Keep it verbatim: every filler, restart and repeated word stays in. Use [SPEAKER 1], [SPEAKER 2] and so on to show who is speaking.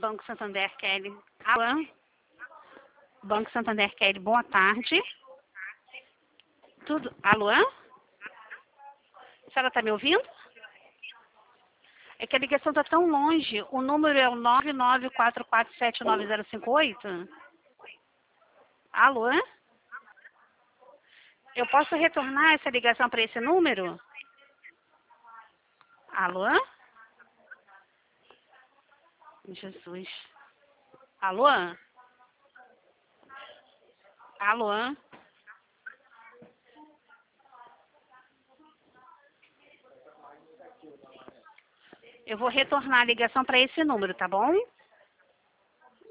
[SPEAKER 1] Banco Santander, Kelly. Alô? Banco Santander, Kelly, boa tarde. Tudo? Alô? A senhora está me ouvindo? É que a ligação está tão longe. O número é o nove nove quatro quatro sete nove zero cinco oito? Alô? Eu posso retornar essa ligação para esse número? Alô? Jesus. Alô? Alô? Eu vou retornar a ligação para esse número, tá bom?